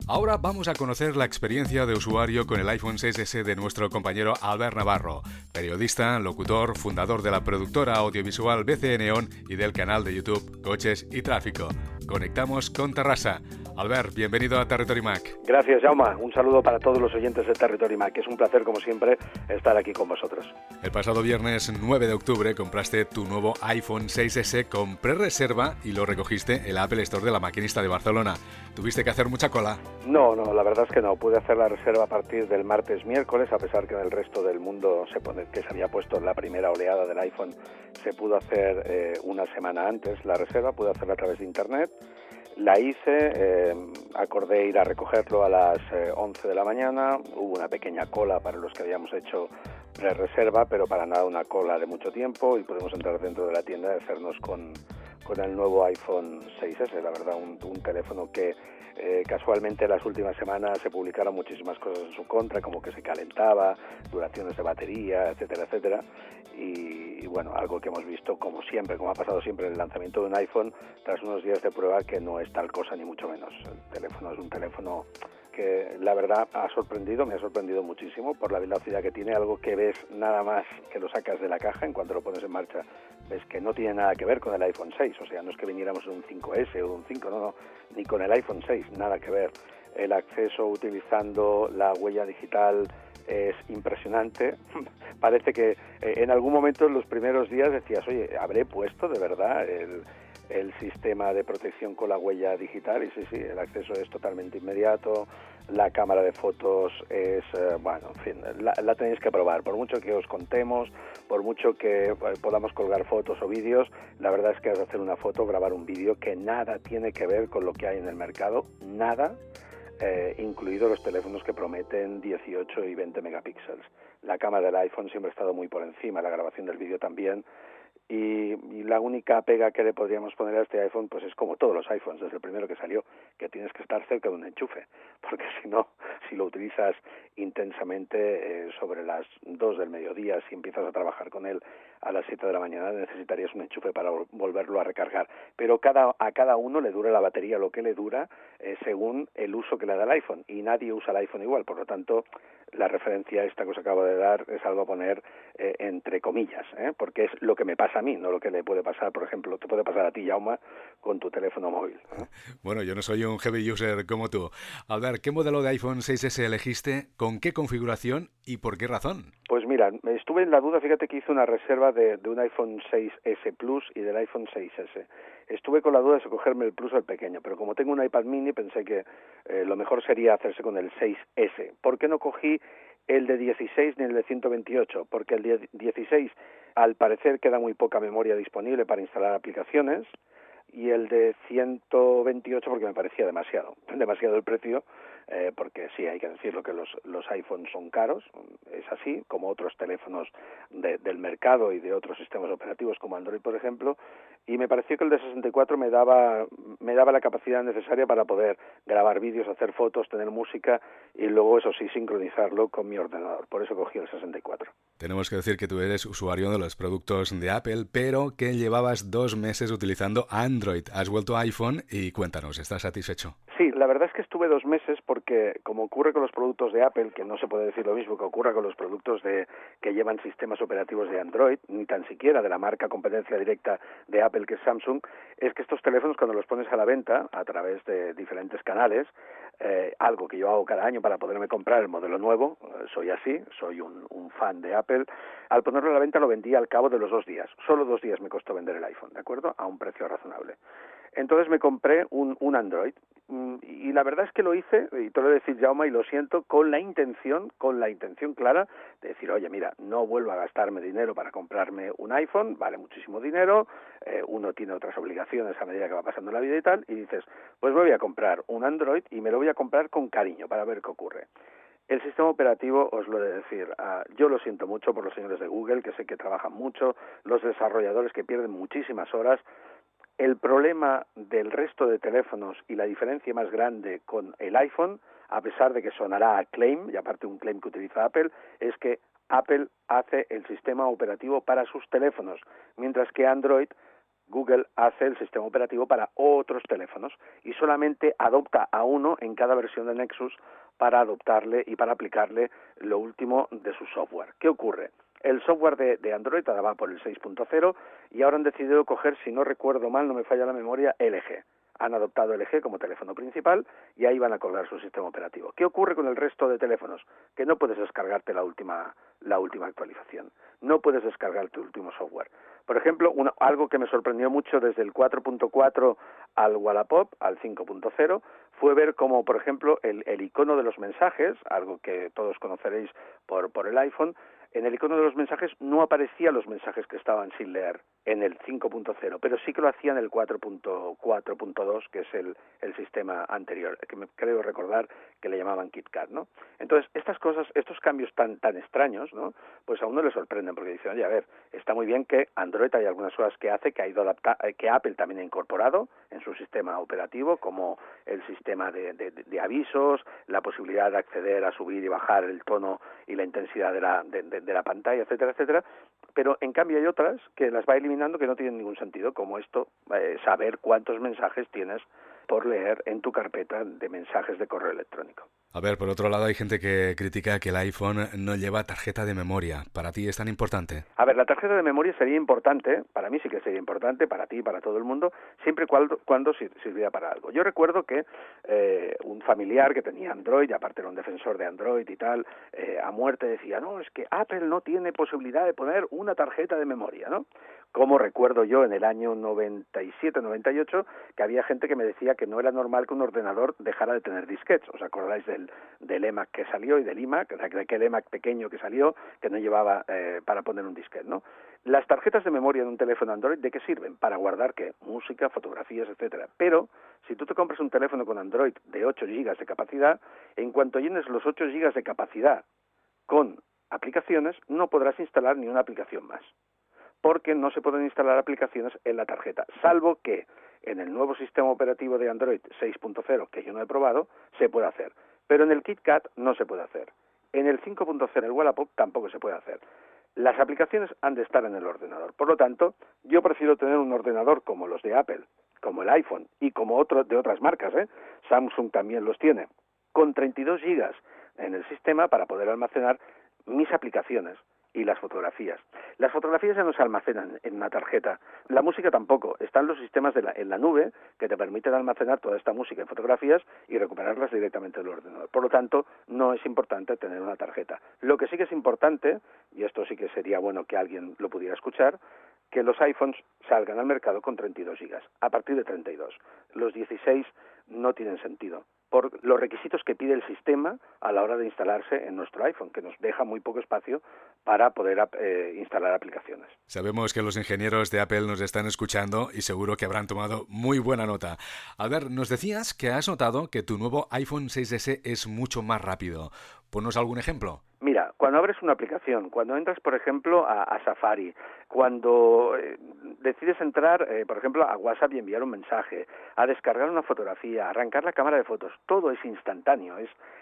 Ahora vamos a conocer la experiencia de usuario con el iPhone 6S de nuestro compañero Albert Navarro, periodista, locutor, fundador de la productora audiovisual BCE Neon y del canal de YouTube Coches y Tráfico. Conectamos con Terrassa. Albert, bienvenido a Territory Mac. Gracias, Jaume. Un saludo para todos los oyentes de Territory Mac. Es un placer, como siempre, estar aquí con vosotros. El pasado viernes 9 de octubre compraste tu nuevo iPhone 6S con prerreserva y lo recogiste en el Apple Store de La Maquinista de Barcelona. ¿Tuviste que hacer mucha cola? No, la verdad es que no. Pude hacer la reserva a partir del miércoles, a pesar que en el resto del mundo que se había puesto la primera oleada del iPhone, se pudo hacer una semana antes la reserva. Pude hacerla a través de Internet. La hice, acordé ir a recogerlo a las 11 de la mañana. Hubo una pequeña cola para los que habíamos hecho pre-reserva, pero para nada una cola de mucho tiempo, y pudimos entrar dentro de la tienda y hacernos con el nuevo iPhone 6S. La verdad, un teléfono que casualmente en las últimas semanas se publicaron muchísimas cosas en su contra, como que se calentaba, duraciones de batería, etcétera, etcétera. Y bueno, algo que hemos visto como siempre, como ha pasado siempre en el lanzamiento de un iPhone, tras unos días de prueba, que no es tal cosa ni mucho menos. El teléfono es un teléfono que la verdad me ha sorprendido muchísimo por la velocidad que tiene, algo que ves nada más que lo sacas de la caja. En cuanto lo pones en marcha, ves que no tiene nada que ver con el iPhone 6, o sea, no es que viniéramos en un 5S o un 5, no, ni con el iPhone 6, nada que ver. El acceso utilizando la huella digital es impresionante. Parece que en algún momento en los primeros días decías, oye, ¿habré puesto de verdad el sistema de protección con la huella digital? Y sí, el acceso es totalmente inmediato. La cámara de fotos es, en fin, la tenéis que probar. Por mucho que os contemos, por mucho que podamos colgar fotos o vídeos, la verdad es que es hacer una foto, grabar un vídeo que nada tiene que ver con lo que hay en el mercado, nada, incluidos los teléfonos que prometen 18 y 20 megapíxeles. La cámara del iPhone siempre ha estado muy por encima, la grabación del vídeo también. Y la única pega que le podríamos poner a este iPhone, pues es como todos los iPhones, desde el primero que salió, que tienes que estar cerca de un enchufe, porque si no, si lo utilizas intensamente sobre las 2 del mediodía, si empiezas a trabajar con él a las 7 de la mañana, necesitarías un enchufe para volverlo a recargar. Pero a cada uno le dura la batería lo que le dura según el uso que le da el iPhone, y nadie usa el iPhone igual. Por lo tanto, la referencia esta que os acabo de dar es algo a poner entre comillas, porque es lo que me pasa a mí, no lo que le puede pasar, por ejemplo, te puede pasar a ti, Jaume, con tu teléfono móvil. Bueno, yo no soy un heavy user como tú. Albert, ¿qué modelo de iPhone 6S elegiste, con qué configuración y por qué razón? Pues mira, estuve en la duda, fíjate que hice una reserva de un iPhone 6S Plus y del iPhone 6S. Estuve con la duda de si cogerme el Plus o el pequeño, pero como tengo un iPad mini, pensé que lo mejor sería hacerse con el 6S. ¿Por qué no cogí el de 16 ni el de 128? Porque el de 16, al parecer, queda muy poca memoria disponible para instalar aplicaciones, y el de 128 porque me parecía demasiado el precio, porque sí, hay que decirlo que los iPhones son caros, es así, como otros teléfonos del mercado y de otros sistemas operativos como Android, por ejemplo, y me pareció que el de 64 me daba la capacidad necesaria para poder grabar vídeos, hacer fotos, tener música y luego, eso sí, sincronizarlo con mi ordenador. Por eso cogí el 64. Tenemos que decir que tú eres usuario de los productos de Apple, pero que llevabas 2 meses utilizando Android. Has vuelto a iPhone y cuéntanos, ¿estás satisfecho? Sí, la verdad es que estuve 2 meses porque, como ocurre con los productos de Apple, que no se puede decir lo mismo que ocurra con los productos que llevan sistemas operativos de Android, ni tan siquiera de la marca competencia directa de Apple, que es Samsung, es que estos teléfonos, cuando los pones a la venta a través de diferentes canales, algo que yo hago cada año para poderme comprar el modelo nuevo, soy así, soy un fan de Apple, al ponerlo a la venta lo vendí al cabo de los 2 días. Solo 2 días me costó vender el iPhone, ¿de acuerdo? A un precio razonable. Entonces me compré un Android, y la verdad es que lo hice, y te lo voy a decir, Jaume, y lo siento, con la intención clara de decir, oye, mira, no vuelvo a gastarme dinero para comprarme un iPhone, vale muchísimo dinero, uno tiene otras obligaciones a medida que va pasando la vida y tal, y dices, pues me voy a comprar un Android y me lo voy a comprar con cariño para ver qué ocurre. El sistema operativo, os lo he de decir, yo lo siento mucho por los señores de Google, que sé que trabajan mucho, los desarrolladores que pierden muchísimas horas. El problema del resto de teléfonos y la diferencia más grande con el iPhone, a pesar de que sonará a claim, y aparte un claim que utiliza Apple, es que Apple hace el sistema operativo para sus teléfonos, mientras que Android Google hace el sistema operativo para otros teléfonos y solamente adopta a uno en cada versión de Nexus para adoptarle y para aplicarle lo último de su software. ¿Qué ocurre? El software de Android ahora va por el 6.0 y ahora han decidido coger, si no recuerdo mal, no me falla la memoria, LG. Han adoptado LG como teléfono principal y ahí van a colgar su sistema operativo. ¿Qué ocurre con el resto de teléfonos? Que no puedes descargarte la última actualización. No puedes descargarte el último software. Por ejemplo, algo que me sorprendió mucho desde el 4.4 al Wallapop, al 5.0, fue ver cómo, por ejemplo, el icono de los mensajes, algo que todos conoceréis por el iPhone, en el icono de los mensajes no aparecían los mensajes que estaban sin leer en el 5.0, pero sí que lo hacía en el 4.2, que es el sistema anterior, que me creo recordar que le llamaban KitKat, ¿no? Entonces, estas cosas, estos cambios tan extraños, ¿no? Pues a uno le sorprenden, porque dicen, oye, a ver, está muy bien que Android hay algunas cosas que hace, que ha ido que Apple también ha incorporado en su sistema operativo, como el sistema de avisos, la posibilidad de acceder a subir y bajar el tono y la intensidad de la pantalla, etcétera, etcétera, pero en cambio hay otras que las va eliminando que no tienen ningún sentido, como esto, saber cuántos mensajes tienes por leer en tu carpeta de mensajes de correo electrónico. A ver, por otro lado hay gente que critica que el iPhone no lleva tarjeta de memoria. ¿Para ti es tan importante? A ver, la tarjeta de memoria sería importante, para mí sí que sería importante, para ti, para todo el mundo, siempre y cuando sirviera para algo. Yo recuerdo que un familiar que tenía Android, y aparte era un defensor de Android y tal, a muerte decía, no, es que Apple no tiene posibilidad de poner una tarjeta de memoria, ¿no? Como recuerdo yo en el año 97-98 que había gente que me decía que no era normal que un ordenador dejara de tener disquetes. ¿Os acordáis del EMAC que salió y del iMac, de aquel EMAC pequeño que salió que no llevaba para poner un disquete, ¿no? Las tarjetas de memoria de un teléfono Android, ¿de qué sirven? Para guardar, ¿qué? Música, fotografías, etcétera. Pero si tú te compras un teléfono con Android de 8 GB de capacidad, en cuanto llenes los 8 GB de capacidad con aplicaciones, no podrás instalar ni una aplicación más, porque no se pueden instalar aplicaciones en la tarjeta, salvo que en el nuevo sistema operativo de Android 6.0, que yo no he probado, se puede hacer. Pero en el KitKat no se puede hacer. En el 5.0, el Wallapop, tampoco se puede hacer. Las aplicaciones han de estar en el ordenador. Por lo tanto, yo prefiero tener un ordenador como los de Apple, como el iPhone y como de otras marcas, Samsung también los tiene, con 32 gigas en el sistema para poder almacenar mis aplicaciones y las fotografías. Las fotografías ya no se almacenan en una tarjeta. La música tampoco. Están los sistemas en la nube que te permiten almacenar toda esta música en fotografías y recuperarlas directamente del ordenador. Por lo tanto, no es importante tener una tarjeta. Lo que sí que es importante, y esto sí que sería bueno que alguien lo pudiera escuchar, que los iPhones salgan al mercado con 32 gigas, a partir de 32. Los 16 no tienen sentido, por los requisitos que pide el sistema a la hora de instalarse en nuestro iPhone, que nos deja muy poco espacio para poder instalar aplicaciones. Sabemos que los ingenieros de Apple nos están escuchando y seguro que habrán tomado muy buena nota. Albert, nos decías que has notado que tu nuevo iPhone 6S es mucho más rápido. Ponnos algún ejemplo. Mira, cuando abres una aplicación, cuando entras, por ejemplo, a Safari, cuando decides entrar, por ejemplo, a WhatsApp y enviar un mensaje, a descargar una fotografía, a arrancar la cámara de fotos, todo es instantáneo,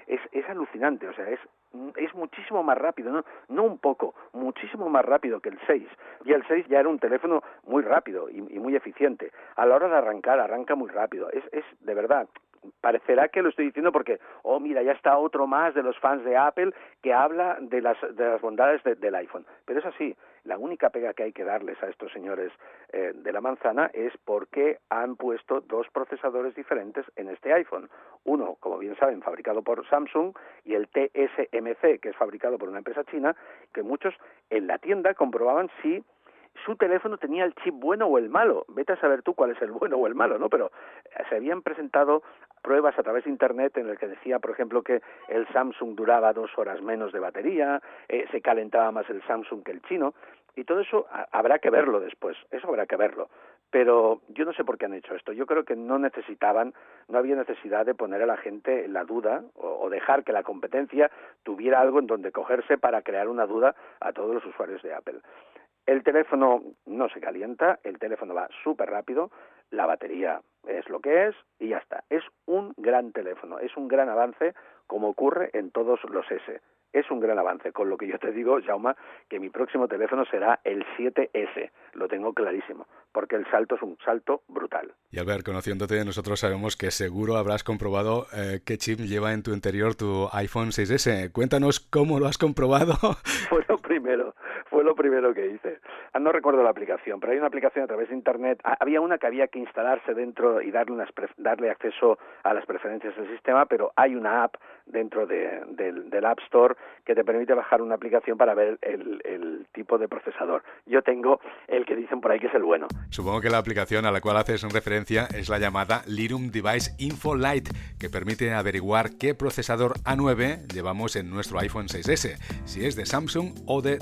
es alucinante, o sea, es muchísimo más rápido, no un poco, muchísimo más rápido que el 6. Y el 6 ya era un teléfono muy rápido y muy eficiente. A la hora de arrancar, arranca muy rápido. Es de verdad. Parecerá que lo estoy diciendo porque, mira, ya está otro más de los fans de Apple que habla de las bondades del iPhone. Pero es así, la única pega que hay que darles a estos señores de la manzana es porque han puesto dos procesadores diferentes en este iPhone. Uno, como bien saben, fabricado por Samsung, y el TSMC, que es fabricado por una empresa china, que muchos en la tienda comprobaban si su teléfono tenía el chip bueno o el malo. Vete a saber tú cuál es el bueno o el malo, ¿no? Pero se habían presentado pruebas a través de Internet en el que decía, por ejemplo, que el Samsung duraba 2 horas menos de batería, se calentaba más el Samsung que el chino, y todo eso habrá que verlo después, eso habrá que verlo. Pero yo no sé por qué han hecho esto. Yo creo que no había necesidad de poner a la gente en la duda o dejar que la competencia tuviera algo en donde cogerse para crear una duda a todos los usuarios de Apple. El teléfono no se calienta, el teléfono va súper rápido, la batería es lo que es y ya está. Es un gran teléfono, es un gran avance como ocurre en todos los S. Es un gran avance, con lo que yo te digo, Jaume, que mi próximo teléfono será el 7S, lo tengo clarísimo, porque el salto es un salto brutal. Y Albert, conociéndote, nosotros sabemos que seguro habrás comprobado qué chip lleva en tu interior tu iPhone 6S. Cuéntanos cómo lo has comprobado. Fue lo primero que hice. No recuerdo la aplicación, pero hay una aplicación a través de Internet. Había una que había que instalarse dentro y darle acceso a las preferencias del sistema, pero hay una app dentro del App Store que te permite bajar una aplicación para ver el tipo de procesador. Yo tengo el que dicen por ahí que es el bueno. Supongo que la aplicación a la cual haces referencia es la llamada Lirum Device Info Lite, que permite averiguar qué procesador A9 llevamos en nuestro iPhone 6S, si es de Samsung o de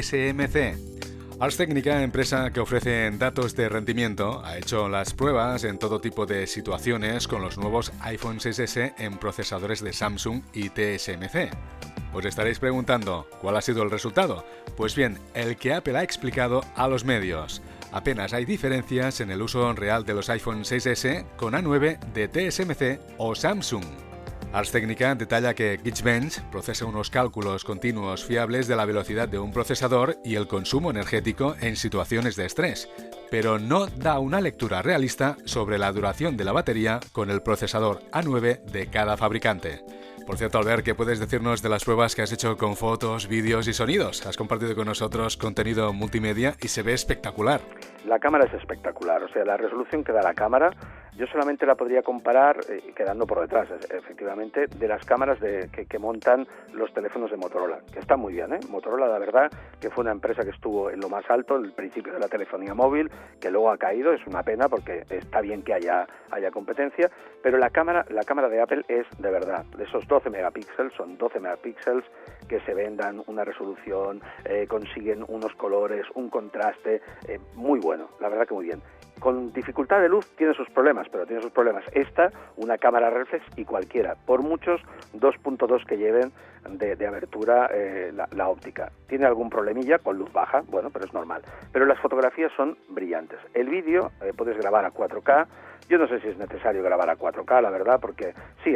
TSMC. Ars Technica, empresa que ofrece datos de rendimiento, ha hecho las pruebas en todo tipo de situaciones con los nuevos iPhone 6S en procesadores de Samsung y TSMC. Os estaréis preguntando, ¿cuál ha sido el resultado? Pues bien, el que Apple ha explicado a los medios. Apenas hay diferencias en el uso real de los iPhone 6S con A9 de TSMC o Samsung. Ars Technica detalla que Geekbench procesa unos cálculos continuos fiables de la velocidad de un procesador y el consumo energético en situaciones de estrés, pero no da una lectura realista sobre la duración de la batería con el procesador A9 de cada fabricante. Por cierto, Albert, ¿qué puedes decirnos de las pruebas que has hecho con fotos, vídeos y sonidos? Has compartido con nosotros contenido multimedia y se ve espectacular. La cámara es espectacular, o sea, la resolución que da la cámara, yo solamente la podría comparar, quedando por detrás, efectivamente, de las cámaras que montan los teléfonos de Motorola, que están muy bien, ¿eh? Motorola, la verdad, que fue una empresa que estuvo en lo más alto, el principio de la telefonía móvil, que luego ha caído, es una pena porque está bien que haya competencia, pero la cámara de Apple es, de verdad, de esos 12 megapíxeles, son 12 megapíxeles que se ven, dan una resolución, consiguen unos colores, un contraste muy bueno, la verdad que muy bien. Con dificultad de luz tiene sus problemas, pero tiene sus problemas esta, una cámara reflex y cualquiera, por muchos 2.2 que lleven de abertura la óptica. Tiene algún problemilla con luz baja, bueno, pero es normal. Pero las fotografías son brillantes. El vídeo puedes grabar a 4K. Yo no sé si es necesario grabar a 4K, la verdad, porque sí,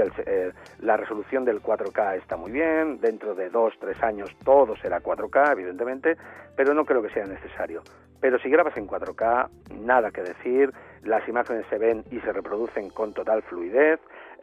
la resolución del 4K está muy bien, dentro de 2-3 años todo será 4K, evidentemente, pero no creo que sea necesario. Pero si grabas en 4K, nada que decir, las imágenes se ven y se reproducen con total fluidez,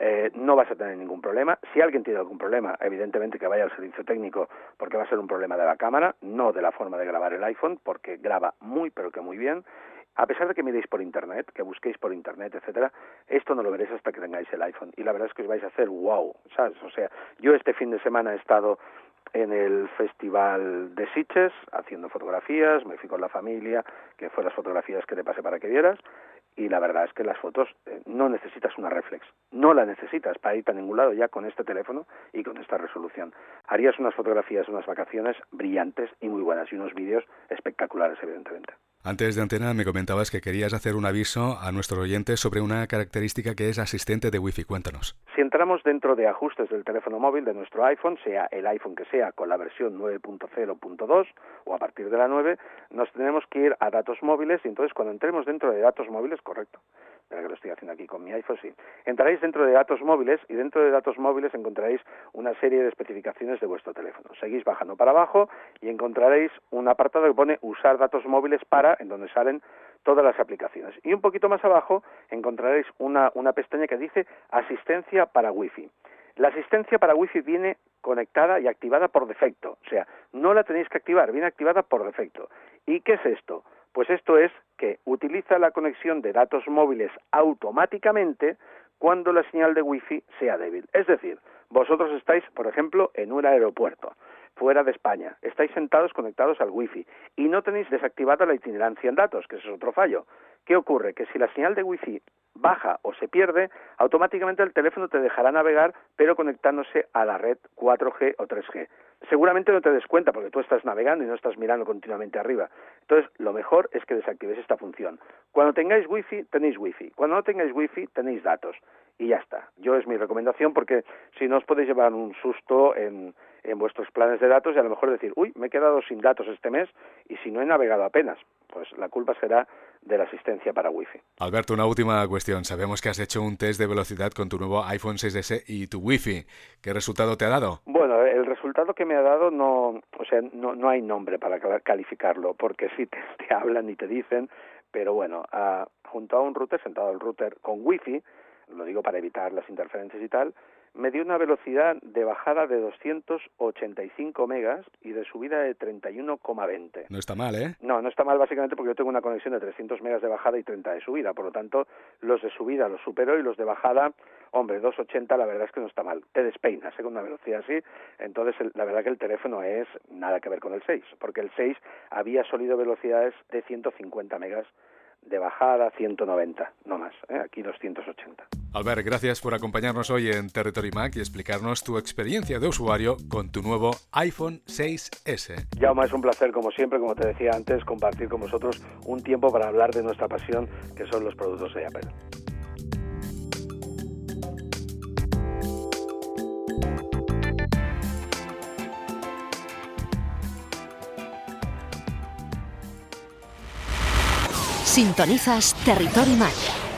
no vas a tener ningún problema. Si alguien tiene algún problema, evidentemente que vaya al servicio técnico, porque va a ser un problema de la cámara, no de la forma de grabar el iPhone, porque graba muy, pero que muy bien. A pesar de que miréis por internet, que busquéis por internet, etcétera, esto no lo veréis hasta que tengáis el iPhone. Y la verdad es que os vais a hacer wow, ¿sabes? O sea, yo este fin de semana he estado en el Festival de Sitges haciendo fotografías, me fui con la familia, que fue las fotografías que te pasé para que vieras, y la verdad es que las fotos no necesitas una reflex, no la necesitas para irte a ningún lado ya con este teléfono y con esta resolución. Harías unas fotografías, unas vacaciones brillantes y muy buenas y unos vídeos espectaculares, evidentemente. Antes de antena me comentabas que querías hacer un aviso a nuestros oyentes sobre una característica que es asistente de Wi-Fi. Cuéntanos. Si entramos dentro de ajustes del teléfono móvil de nuestro iPhone, sea el iPhone que sea con la versión 9.0.2 o a partir de la 9, nos tenemos que ir a datos móviles y entonces cuando entremos dentro de datos móviles, correcto, mira que lo estoy haciendo aquí con mi iPhone, sí, entraréis dentro de datos móviles y dentro de datos móviles encontraréis una serie de especificaciones de vuestro teléfono. Seguís bajando para abajo y encontraréis un apartado que pone usar datos móviles para, en donde salen todas las aplicaciones. Y un poquito más abajo encontraréis una pestaña que dice asistencia para Wi-Fi. La asistencia para Wi-Fi viene conectada y activada por defecto, o sea, no la tenéis que activar, viene activada por defecto. ¿Y qué es esto? Pues esto es que utiliza la conexión de datos móviles automáticamente cuando la señal de Wi-Fi sea débil. Es decir, vosotros estáis, por ejemplo, en un aeropuerto, fuera de España, estáis sentados conectados al Wi-Fi y no tenéis desactivada la itinerancia en datos, que ese es otro fallo. ¿Qué ocurre? Que si la señal de Wi-Fi baja o se pierde, automáticamente el teléfono te dejará navegar, pero conectándose a la red 4G o 3G. Seguramente no te des cuenta porque tú estás navegando y no estás mirando continuamente arriba. Entonces, lo mejor es que desactivéis esta función. Cuando tengáis Wi-Fi, tenéis Wi-Fi. Cuando no tengáis Wi-Fi, tenéis datos. Y ya está. Yo es mi recomendación porque si no os podéis llevar un susto en vuestros planes de datos y a lo mejor decir, uy, me he quedado sin datos este mes y si no he navegado apenas. pues la culpa será de la asistencia para Wi-Fi. Alberto, una última cuestión. Sabemos que has hecho un test de velocidad con tu nuevo iPhone 6S y tu Wi-Fi. ¿Qué resultado te ha dado? Bueno, el resultado que me ha dado no hay nombre para calificarlo, porque sí te hablan y te dicen, pero bueno, junto a un router, sentado al router con Wi-Fi, lo digo para evitar las interferencias y tal, me dio una velocidad de bajada de 285 megas y de subida de 31,20. No está mal, ¿eh? No está mal básicamente porque yo tengo una conexión de 300 megas de bajada y 30 de subida, por lo tanto los de subida los superó y los de bajada, hombre, 280 la verdad es que no está mal. Te despeinas con una velocidad así, entonces la verdad que el teléfono es nada que ver con el 6, porque el 6 había solido velocidades de 150 megas de bajada, 190, no más, aquí 280. Albert, gracias por acompañarnos hoy en Territory Mac y explicarnos tu experiencia de usuario con tu nuevo iPhone 6S. Jaume, es un placer, como siempre, como te decía antes, compartir con vosotros un tiempo para hablar de nuestra pasión, que son los productos de Apple. Sintonizas Territory Mac.